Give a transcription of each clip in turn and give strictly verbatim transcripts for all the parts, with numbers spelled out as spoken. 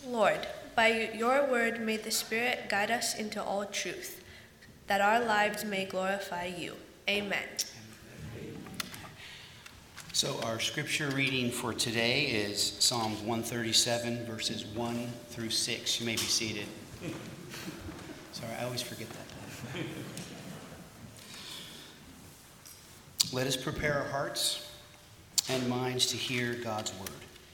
Lord, by your word may the Spirit guide us into all truth, that our lives may glorify you. Amen. So our scripture reading for today is Psalms one thirty-seven, verses one through six. You may be seated. Sorry, I always forget that. Let us prepare our hearts and minds to hear God's word.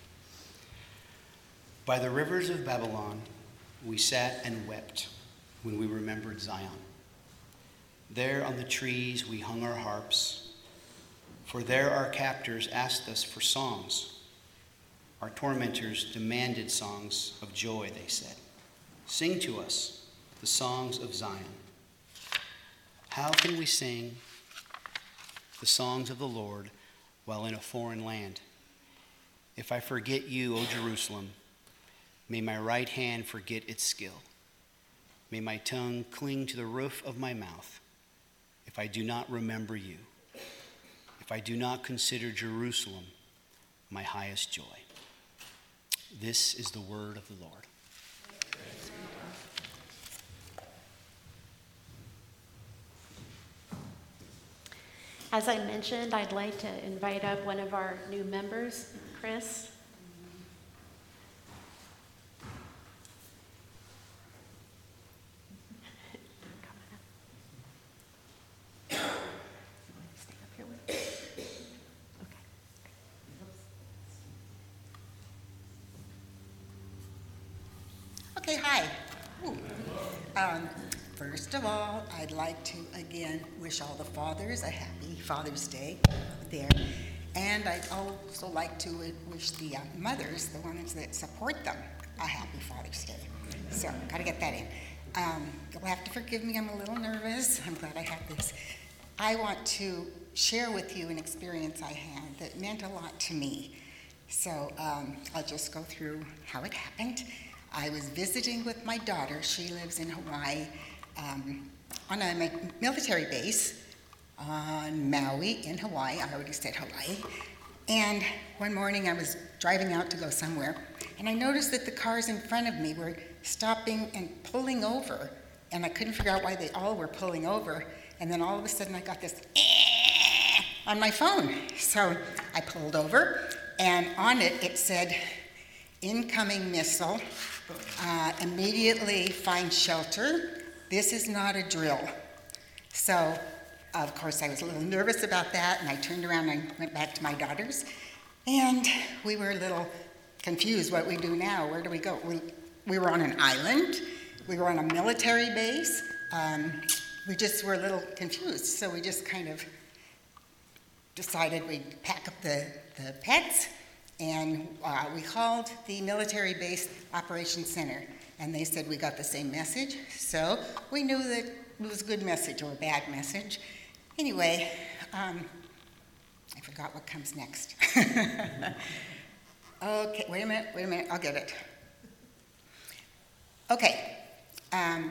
By the rivers of Babylon, we sat and wept when we remembered Zion. There on the trees we hung our harps, for there our captors asked us for songs. Our tormentors demanded songs of joy, they said. Sing to us the songs of Zion. How can we sing the songs of the Lord while in a foreign land? If I forget you, O Jerusalem, may my right hand forget its skill. May my tongue cling to the roof of my mouth if I do not remember you, if I do not consider Jerusalem my highest joy. This is the word of the Lord. As I mentioned, I'd like to invite up one of our new members, Chris. Okay, hi. Ooh. Um, first of all, I'd like to again wish all the fathers a happy Father's Day there. And I'd also like to wish the uh, mothers, the ones that support them, a happy Father's Day. So, gotta get that in. Um, you'll have to forgive me, I'm a little nervous. I'm glad I have this. I want to share with you an experience I had that meant a lot to me. So, um, I'll just go through how it happened. I was visiting with my daughter. She lives in Hawaii um, on a military base on Maui in Hawaii. I already said Hawaii. And one morning I was driving out to go somewhere, and I noticed that the cars in front of me were stopping and pulling over, and I couldn't figure out why they all were pulling over. And then all of a sudden I got this on my phone. So I pulled over, and on it it said, "Incoming missile. Uh, immediately find shelter. This is not a drill." So, of course, I was a little nervous about that, and I turned around and I went back to my daughters, and we were a little confused what we do now. Where do we go? We, we were on an island. We were on a military base. Um, we just were a little confused, so we just kind of decided we'd pack up the, the pets. And uh, we called the military base operations center, and they said we got the same message. So we knew that it was a good message or a bad message. Anyway, um, I forgot what comes next. Okay, wait a minute, wait a minute, I'll get it. Okay, um,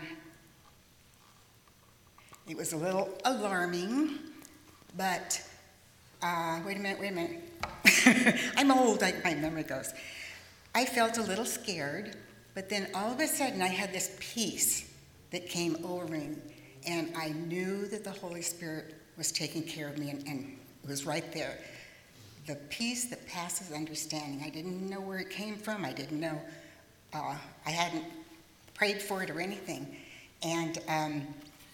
it was a little alarming, but uh, wait a minute, wait a minute. I'm old, I, my memory goes. I felt a little scared, but then all of a sudden I had this peace that came over me, and I knew that the Holy Spirit was taking care of me, and, and it was right there. The peace that passes understanding. I didn't know where it came from. I didn't know, uh, I hadn't prayed for it or anything. And um,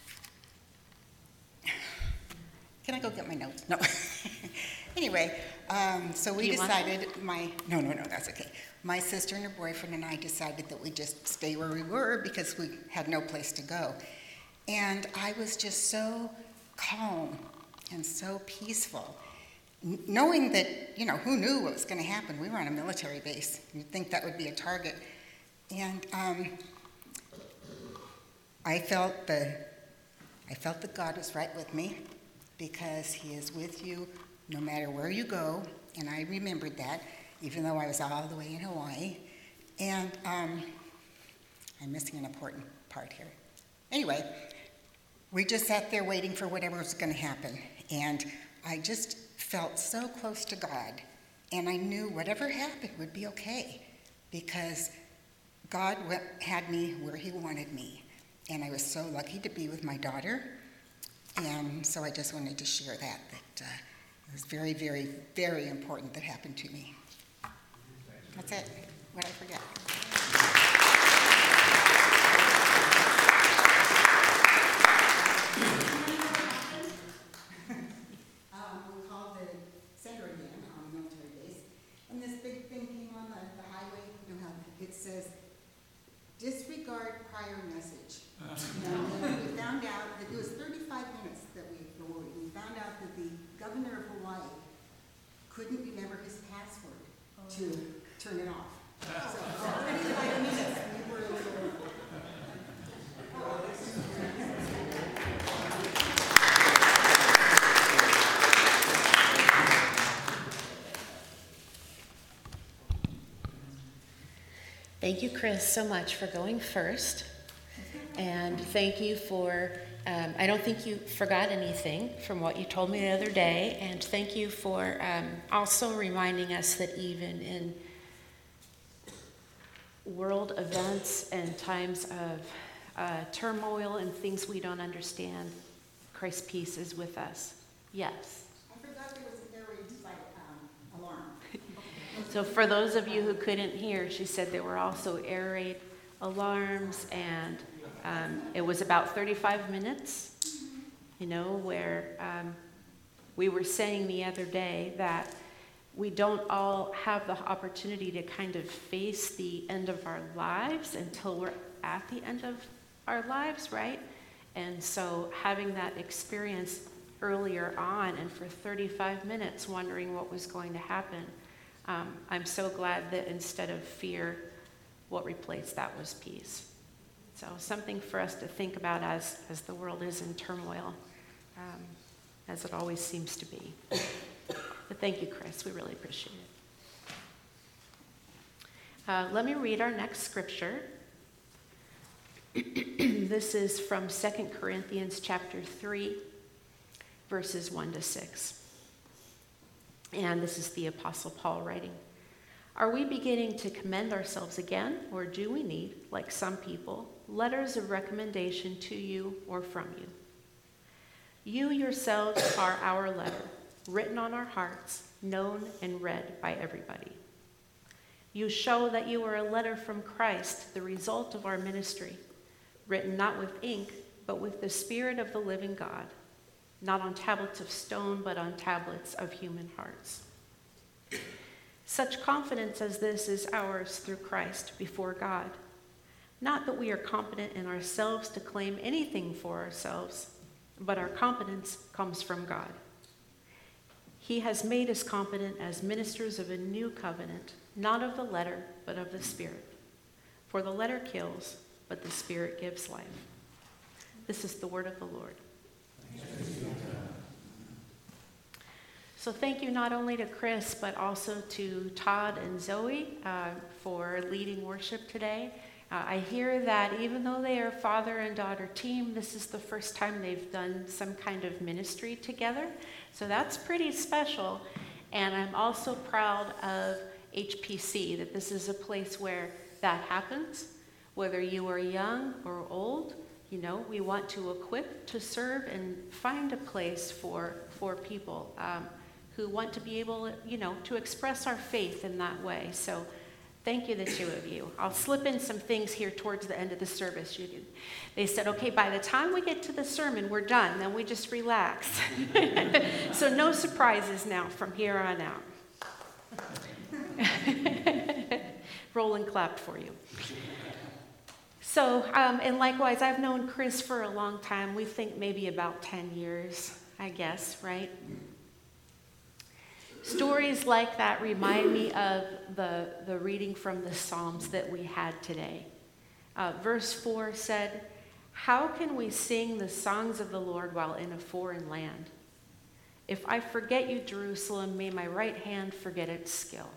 can I go get my notes? No. Anyway, um, so we decided, my, no, no, no, that's okay. My sister and her boyfriend and I decided that we'd just stay where we were because we had no place to go. And I was just so calm and so peaceful, N- knowing that, you know, who knew what was going to happen? We were on a military base. You'd think that would be a target. And um, I felt the, I felt that God was right with me, because he is with you no matter where you go, and I remembered that, even though I was all the way in Hawaii. And um, I'm missing an important part here. Anyway, we just sat there waiting for whatever was going to happen, and I just felt so close to God, and I knew whatever happened would be okay, because God went, had me where he wanted me, and I was so lucky to be with my daughter, and so I just wanted to share that, that uh, it was very, very, very important that happened to me. That's it. What I forget. um, we called the center again on the military base, and this big thing came on the, the highway. You know how it says, disregard prior message. And we found out that it was thirty-five minutes that we were waiting. We found out that the governor of Hawaii couldn't remember his password to turn it off. So thirty-five minutes, we were a little... Thank you, Chris, so much for going first. And thank you for, um, I don't think you forgot anything from what you told me the other day. And thank you for um, also reminding us that even in world events and times of uh, turmoil and things we don't understand, Christ's peace is with us. Yes. I forgot there was an air raid like, um, alarm. So for those of you who couldn't hear, she said there were also air raid alarms, and um, it was about thirty-five minutes, you know, where um, we were saying the other day that we don't all have the opportunity to kind of face the end of our lives until we're at the end of our lives, right? And so having that experience earlier on and for thirty-five minutes wondering what was going to happen, um, I'm so glad that instead of fear, what replaced that was peace. So something for us to think about as, as the world is in turmoil, um, as it always seems to be. But thank you, Chris. We really appreciate it. Uh, let me read our next scripture. This is from Second Corinthians chapter three, verses one to six. And this is the Apostle Paul writing. Are we beginning to commend ourselves again, or do we need, like some people, letters of recommendation to you or from you? You yourselves are our letter, written on our hearts, known and read by everybody. You show that you are a letter from Christ, the result of our ministry, written not with ink, but with the Spirit of the living God, not on tablets of stone, but on tablets of human hearts. Such confidence as this is ours through Christ before God. Not that we are competent in ourselves to claim anything for ourselves, but our competence comes from God. He has made us competent as ministers of a new covenant, not of the letter, but of the Spirit. For the letter kills, but the Spirit gives life. This is the word of the Lord. So thank you not only to Chris, but also to Todd and Zoe uh, for leading worship today. Uh, I hear that even though they are father and daughter team, this is the first time they've done some kind of ministry together. So that's pretty special. And I'm also proud of H P C, that this is a place where that happens. Whether you are young or old, you know, we want to equip to serve and find a place for, for people um, who want to be able, you know, to express our faith in that way. So thank you, the two of you. I'll slip in some things here towards the end of the service. You can, they said, okay, by the time we get to the sermon, we're done. Then we just relax. So no surprises now from here on out. Roll and clap for you. So, um, and likewise, I've known Chris for a long time. We think maybe about ten years, I guess, right? Stories like that remind me of the, the reading from the Psalms that we had today. Uh, verse four said, "How can we sing the songs of the Lord while in a foreign land? If I forget you, Jerusalem, may my right hand forget its skill."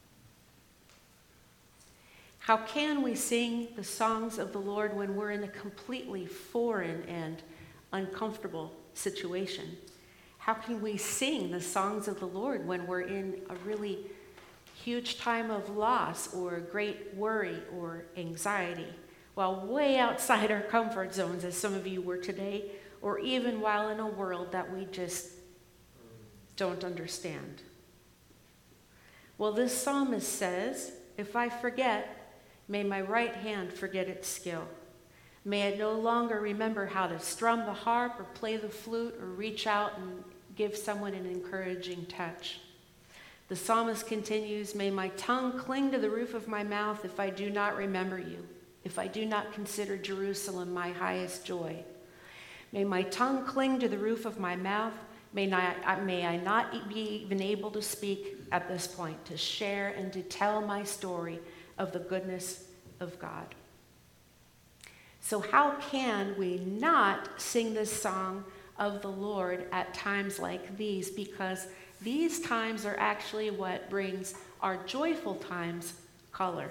How can we sing the songs of the Lord when we're in a completely foreign and uncomfortable situation? How can we sing the songs of the Lord when we're in a really huge time of loss or great worry or anxiety, while way outside our comfort zones, as some of you were today, or even while in a world that we just don't understand. Well, this psalmist says, if I forget, may my right hand forget its skill. May it no longer remember how to strum the harp or play the flute or reach out and give someone an encouraging touch. The psalmist continues, may my tongue cling to the roof of my mouth if I do not remember you, if I do not consider Jerusalem my highest joy. May my tongue cling to the roof of my mouth. May not, may I not be even able to speak at this point, to share and to tell my story of the goodness of God. So how can we not sing this song of the Lord at times like these? Because these times are actually what brings our joyful times color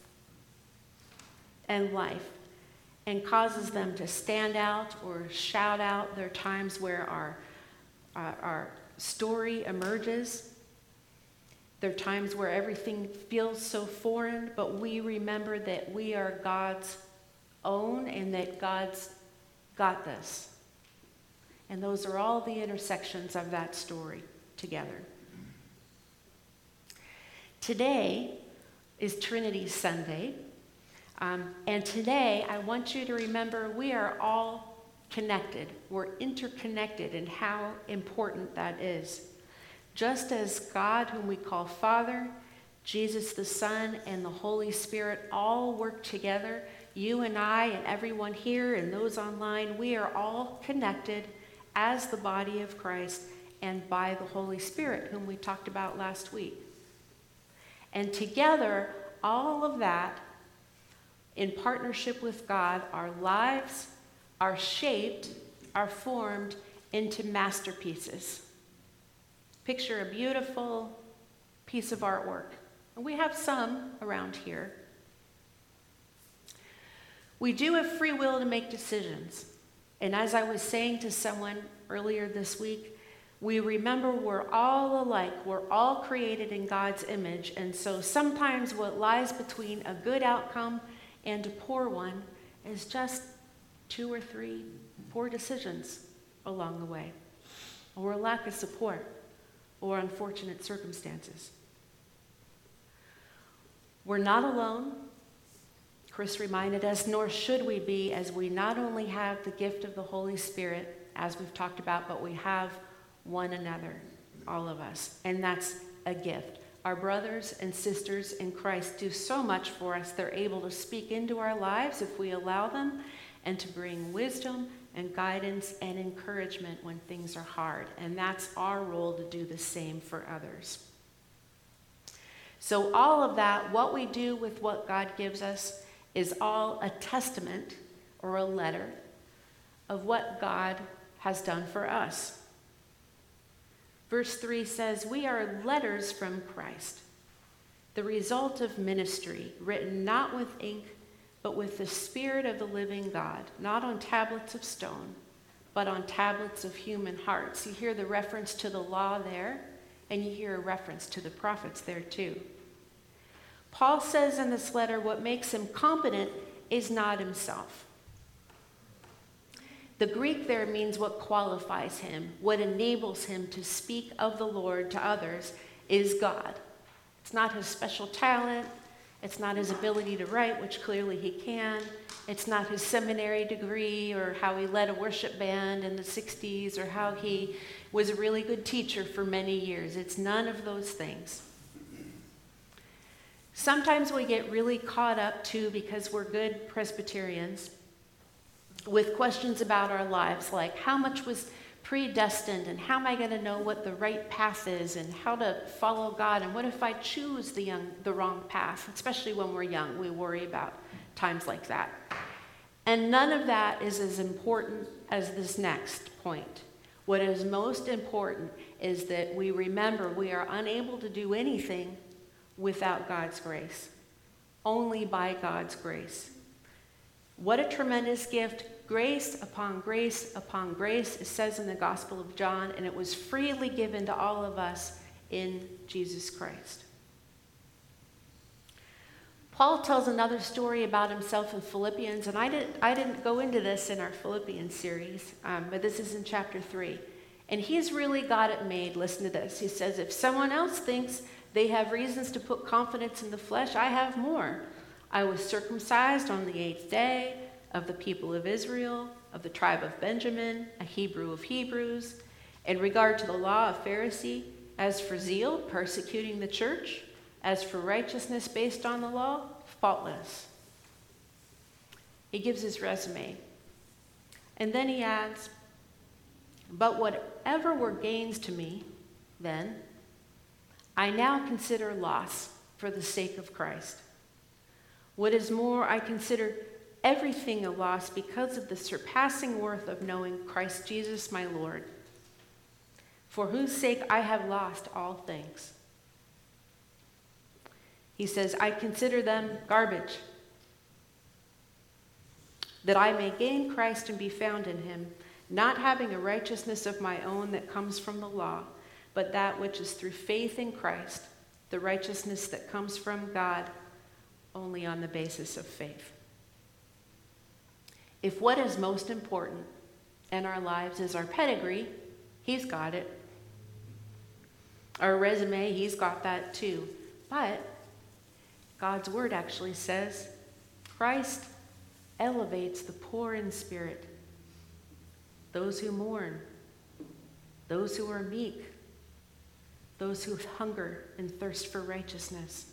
and life, and causes them to stand out or shout out. There are times where our, uh, our story emerges. There are times where everything feels so foreign, but we remember that we are God's own and that God's got this. And those are all the intersections of that story together. Today is Trinity Sunday. Um, and today, I want you to remember we are all connected. We're interconnected, and how important that is. Just as God, whom we call Father, Jesus the Son, and the Holy Spirit all work together, you and I and everyone here and those online, we are all connected as the body of Christ and by the Holy Spirit, whom we talked about last week. And together, all of that, in partnership with God, our lives are shaped, are formed into masterpieces. Picture a beautiful piece of artwork. And we have some around here. We do have free will to make decisions. And as I was saying to someone earlier this week, we remember we're all alike. We're all created in God's image. And so sometimes what lies between a good outcome and a poor one is just two or three poor decisions along the way, or a lack of support, or unfortunate circumstances. We're not alone. Chris reminded us, nor should we be, as we not only have the gift of the Holy Spirit, as we've talked about, but we have one another, all of us, and that's a gift. Our brothers and sisters in Christ do so much for us. They're able to speak into our lives if we allow them, and to bring wisdom and guidance and encouragement when things are hard. And that's our role to do the same for others. So all of that, what we do with what God gives us, is all a testament or a letter of what God has done for us. Verse three says, we are letters from Christ, the result of ministry, written not with ink, but with the Spirit of the living God, not on tablets of stone, but on tablets of human hearts. You hear the reference to the law there, and you hear a reference to the prophets there too. Paul says in this letter, what makes him competent is not himself. The Greek there means what qualifies him, what enables him to speak of the Lord to others is God. It's not his special talent. It's not his ability to write, which clearly he can. It's not his seminary degree or how he led a worship band in the sixties or how he was a really good teacher for many years. It's none of those things. Sometimes we get really caught up, too, because we're good Presbyterians, with questions about our lives, like how much was predestined, and how am I going to know what the right path is, and how to follow God, and what if I choose the young, the wrong path? Especially when we're young, we worry about times like that. And none of that is as important as this next point. What is most important is that we remember we are unable to do anything without God's grace, only by God's grace. What a tremendous gift. Grace upon grace upon grace, it says in the Gospel of John, and it was freely given to all of us in Jesus Christ. Paul tells another story about himself in Philippians, and I didn't, I didn't go into this in our Philippians series, um, but this is in chapter three. And he's really got it made. Listen to this. He says, if someone else thinks they have reasons to put confidence in the flesh, I have more. I was circumcised on the eighth day, of the people of Israel, of the tribe of Benjamin, a Hebrew of Hebrews. In regard to the law, a Pharisee. As for zeal, persecuting the church. As for righteousness based on the law, faultless. He gives his resume. And then he adds, but whatever were gains to me then, I now consider loss for the sake of Christ. What is more, I consider everything a loss because of the surpassing worth of knowing Christ Jesus my Lord, for whose sake I have lost all things. He says, I consider them garbage, that I may gain Christ and be found in him, not having a righteousness of my own that comes from the law, but that which is through faith in Christ, the righteousness that comes from God only on the basis of faith. If what is most important in our lives is our pedigree, he's got it. Our resume, he's got that too. But God's word actually says Christ elevates the poor in spirit, those who mourn, those who are meek, those who hunger and thirst for righteousness.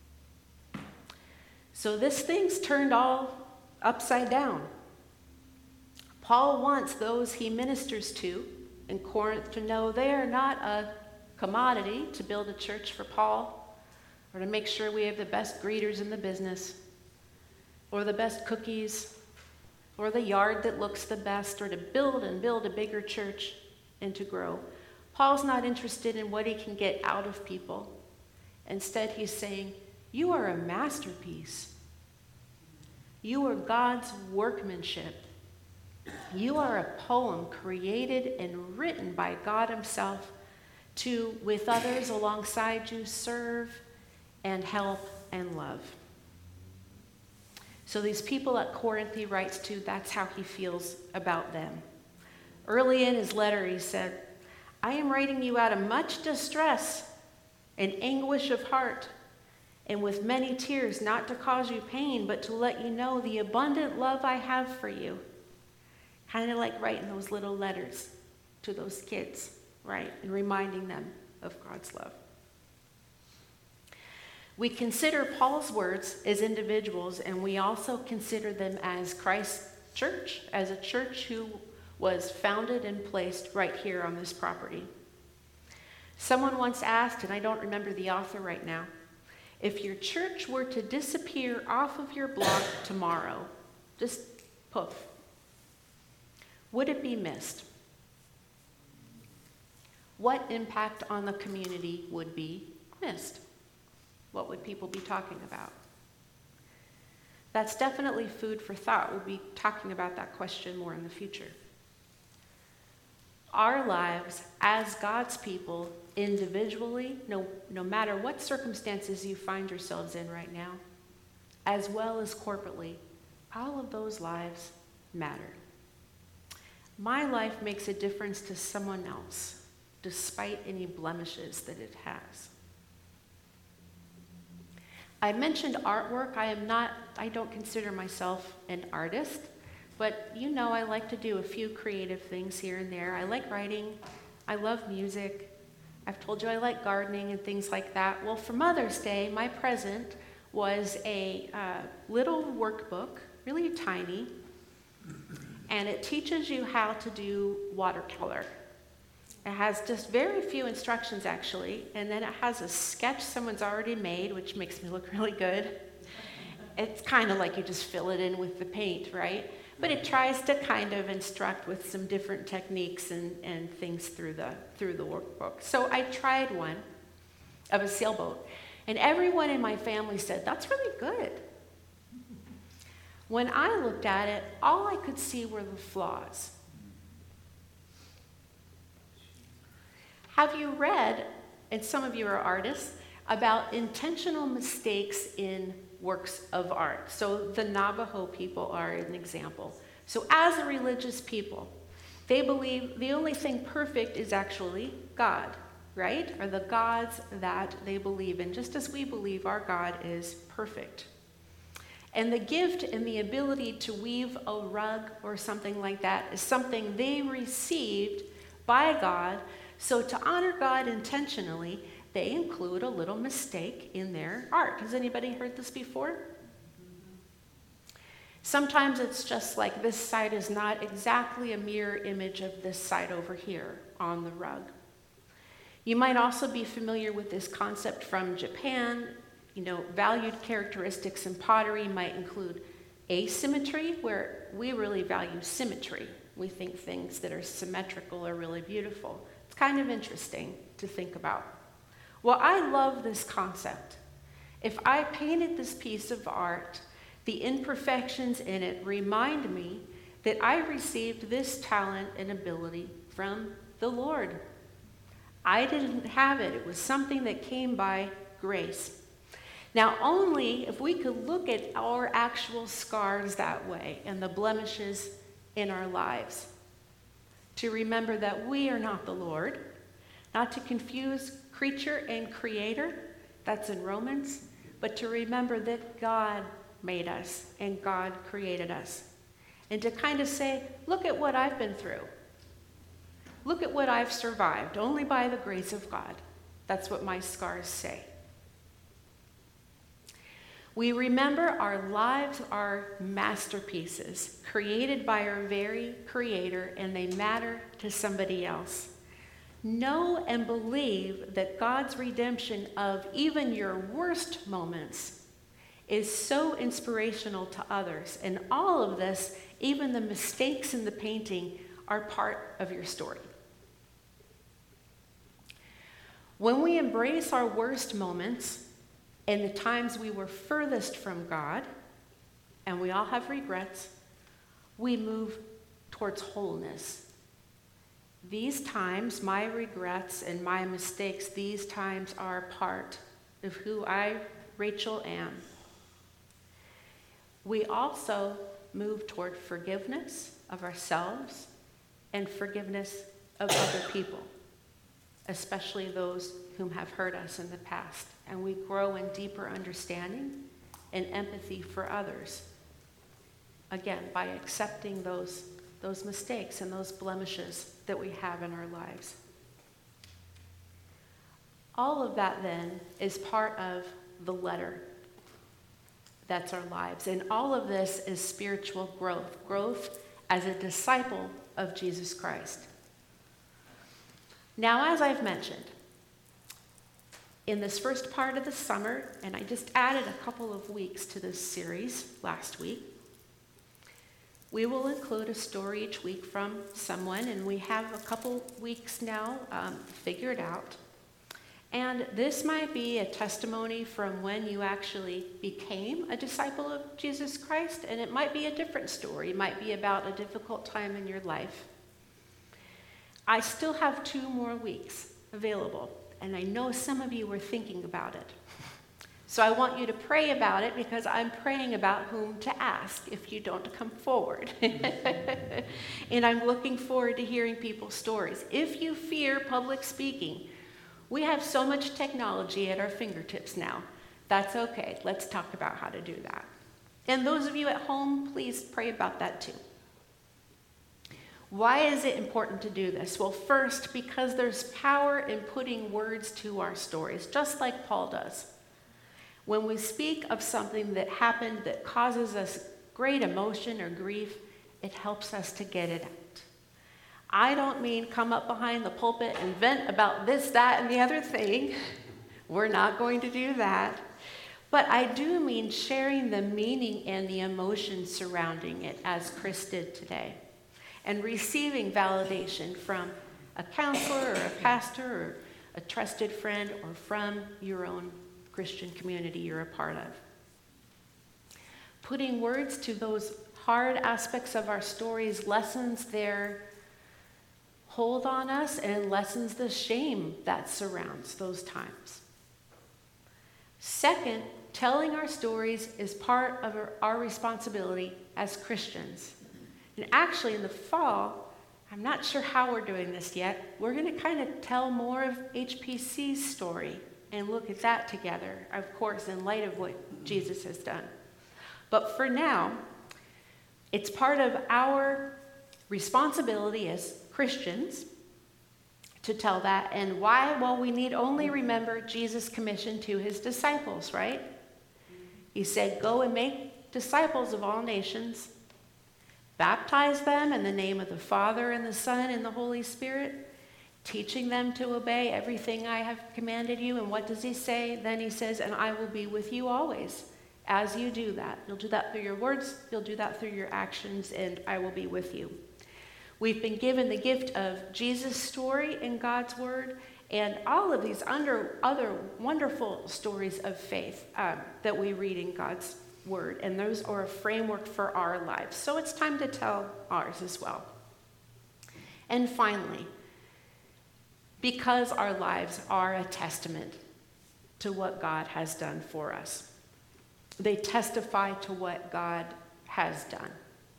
So this thing's turned all upside down. Paul wants those he ministers to in Corinth to know they are not a commodity to build a church for Paul, or to make sure we have the best greeters in the business, or the best cookies, or the yard that looks the best, or to build and build a bigger church and to grow. Paul's not interested in what he can get out of people. Instead, he's saying, you are a masterpiece. You are God's workmanship. You are a poem created and written by God himself to, with others alongside you, serve and help and love. So these people at Corinth he writes to, that's how he feels about them. Early in his letter he said, I am writing you out of much distress and anguish of heart, and with many tears, not to cause you pain, but to let you know the abundant love I have for you. Kind of like writing those little letters to those kids, right? And reminding them of God's love. We consider Paul's words as individuals, and we also consider them as Christ's church, as a church who was founded and placed right here on this property. Someone once asked, and I don't remember the author right now, if your church were to disappear off of your block tomorrow, just poof, would it be missed? What impact on the community would be missed? What would people be talking about? That's definitely food for thought. We'll be talking about that question more in the future. Our lives as God's people, individually, no, no matter what circumstances you find yourselves in right now, as well as corporately, all of those lives matter. My life makes a difference to someone else, despite any blemishes that it has. I mentioned artwork. I am not, I don't consider myself an artist, but you know I like to do a few creative things here and there. I like writing. I love music. I've told you I like gardening and things like that. Well, for Mother's Day, my present was a uh, little workbook, really tiny, and it teaches you how to do watercolor. It has just very few instructions, actually, and then it has a sketch someone's already made, which makes me look really good. It's kind of like you just fill it in with the paint, right? But it tries to kind of instruct with some different techniques and, and things through the, through the workbook. So I tried one of a sailboat, and everyone in my family said, that's really good. When I looked at it, all I could see were the flaws. Have you read, and some of you are artists, about intentional mistakes in works of art. So the Navajo people are an example. So as a religious people, they believe the only thing perfect is actually God, right? Or the gods that they believe in, just as we believe our God is perfect. And the gift and the ability to weave a rug or something like that is something they received by God. So to honor God intentionally, they include a little mistake in their art. Has anybody heard this before? Sometimes it's just like this side is not exactly a mirror image of this side over here on the rug. You might also be familiar with this concept from Japan. You know, valued characteristics in pottery might include asymmetry, where we really value symmetry. We think things that are symmetrical are really beautiful. It's kind of interesting to think about. Well, I love this concept. If I painted this piece of art, the imperfections in it remind me that I received this talent and ability from the Lord. I didn't have it. It was something that came by grace. Now, only if we could look at our actual scars that way and the blemishes in our lives, to remember that we are not the Lord, not to confuse creature and creator, that's in Romans, but to remember that God made us and God created us. And to kind of say, look at what I've been through. Look at what I've survived, only by the grace of God. That's what my scars say. We remember our lives are masterpieces created by our very Creator, and they matter to somebody else. Know and believe that God's redemption of even your worst moments is so inspirational to others. And all of this, even the mistakes in the painting, are part of your story. When we embrace our worst moments, and the times we were furthest from God, and we all have regrets, we move towards wholeness. These times, my regrets and my mistakes, these times are part of who I, Rachel, am. We also move toward forgiveness of ourselves and forgiveness of other people, especially those whom have hurt us in the past. And we grow in deeper understanding and empathy for others. Again, by accepting those, those mistakes and those blemishes that we have in our lives. All of that then is part of the letter. That's our lives. And all of this is spiritual growth. Growth as a disciple of Jesus Christ. Now, as I've mentioned, in this first part of the summer, and I just added a couple of weeks to this series last week, we will include a story each week from someone, and we have a couple weeks now um, figured out. And this might be a testimony from when you actually became a disciple of Jesus Christ, and it might be a different story. It might be about a difficult time in your life. I still have two more weeks available, and I know some of you were thinking about it. So I want you to pray about it, because I'm praying about whom to ask if you don't come forward. And I'm looking forward to hearing people's stories. If you fear public speaking, we have so much technology at our fingertips now. That's okay. Let's talk about how to do that. And those of you at home, please pray about that too. Why is it important to do this? Well, first, because there's power in putting words to our stories, just like Paul does. When we speak of something that happened that causes us great emotion or grief, it helps us to get it out. I don't mean come up behind the pulpit and vent about this, that, and the other thing. We're not going to do that. But I do mean sharing the meaning and the emotion surrounding it, as Chris did today, and receiving validation from a counselor or a pastor or a trusted friend or from your own Christian community you're a part of. Putting words to those hard aspects of our stories lessens their hold on us and lessens the shame that surrounds those times. Second, telling our stories is part of our, our responsibility as Christians. And actually, in the fall, I'm not sure how we're doing this yet. We're going to kind of tell more of H P C's story and look at that together, of course, in light of what Jesus has done. But for now, it's part of our responsibility as Christians to tell that. And why? Well, we need only remember Jesus' commission to his disciples, right? He said, go and make disciples of all nations, baptize them in the name of the Father and the Son and the Holy Spirit, teaching them to obey everything I have commanded you. And what does he say? Then he says, and I will be with you always as you do that. You'll do that through your words, you'll do that through your actions, and I will be with you. We've been given the gift of Jesus' story in God's word, and all of these under other wonderful stories of faith um, that we read in God's word, and those are a framework for our lives. So it's time to tell ours as well. And finally, because our lives are a testament to what God has done for us, they testify to what God has done.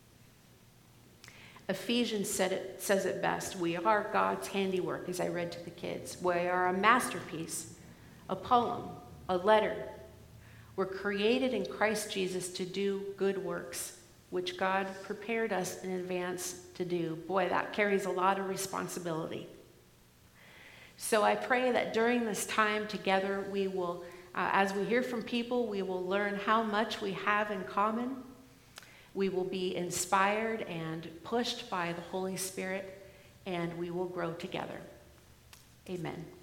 Ephesians said it, says it best. We are God's handiwork, as I read to the kids. We are a masterpiece, a poem, a letter. We're created in Christ Jesus to do good works, which God prepared us in advance to do. Boy, that carries a lot of responsibility. So I pray that during this time together, we will, uh, as we hear from people, we will learn how much we have in common. We will be inspired and pushed by the Holy Spirit, and we will grow together. Amen.